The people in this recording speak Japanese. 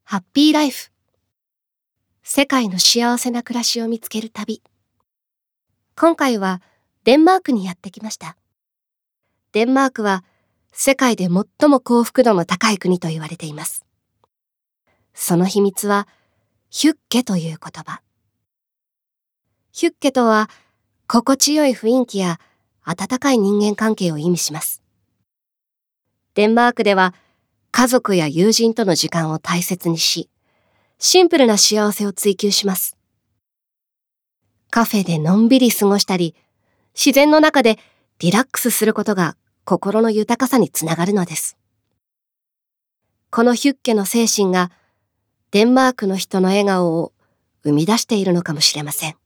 ハッピーライフ。世界の幸せな暮らしを見つける旅。今回はデンマークにやってきました。デンマークは世界で最も幸福度の高い国と言われています。その秘密はヒュッケという言葉。ヒュッケとは心地よい雰囲気や温かい人間関係を意味します。デンマークでは家族や友人との時間を大切にし、シンプルな幸せを追求します。カフェでのんびり過ごしたり、自然の中でリラックスすることが心の豊かさにつながるのです。このヒュッケの精神がデンマークの人の笑顔を生み出しているのかもしれません。